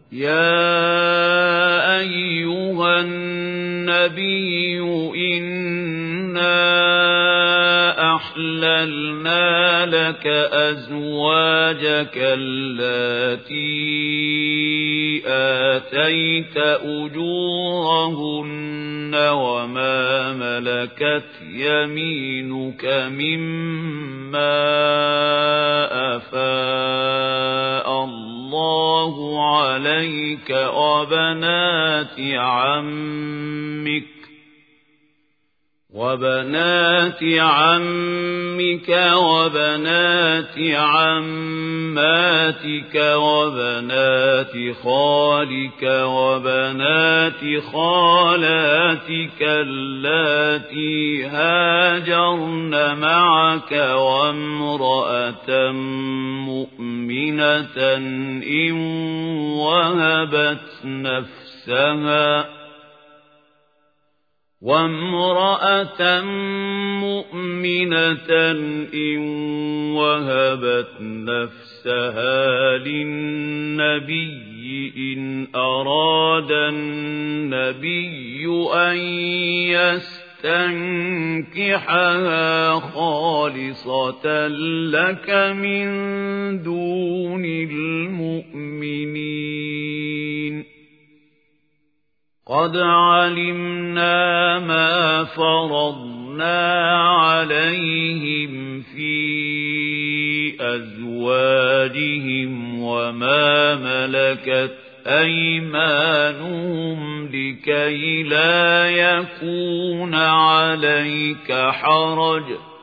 يا أيها النبي إنا أحللنا لك أزواجك اللاتي آتيت أجورهن وما ملكت يمينك مما أفاء الله عليك وبنات عمك وبنات عماتك وبنات خالك وبنات خالاتك اللاتي هاجرن معك وامرأة مؤمنة إن وهبت نفسها للنبي إن أراد النبي أن يستنكحها خالصة لك من دون المؤمنين. قد علمنا ما فرضنا عليهم في أزواجهم وما ملكت أيمانهم لكي لا يكون عليك حرج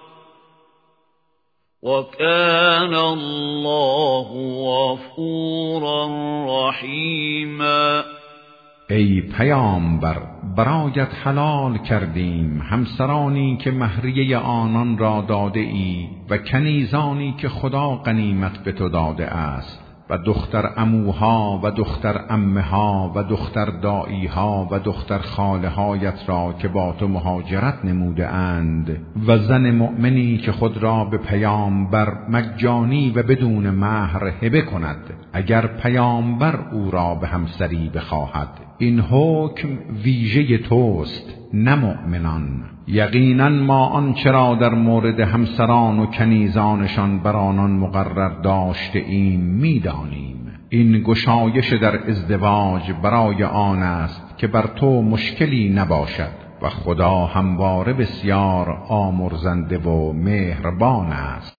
وكان الله غفورا رحيما. ای پیامبر، برایت حلال کردیم همسرانی که مهریه آنان را داده ای و کنیزانی که خدا غنیمت به تو داده است و دختر عموها و دختر عمها و دختر داییها و دختر خاله هایت را که با تو مهاجرت نموده اند و زن مؤمنی که خود را به پیامبر مجانی و بدون مهر هبه کند اگر پیامبر او را به همسری بخواهد. این حکم ویژه توست نه مؤمنان. یقینا ما آنچه را در مورد همسران و کنیزانشان بر آنان مقرر داشته ایم می‌دانیم. این گشایش در ازدواج برای آن است که بر تو مشکلی نباشد و خدا همواره بسیار آمرزنده و مهربان است.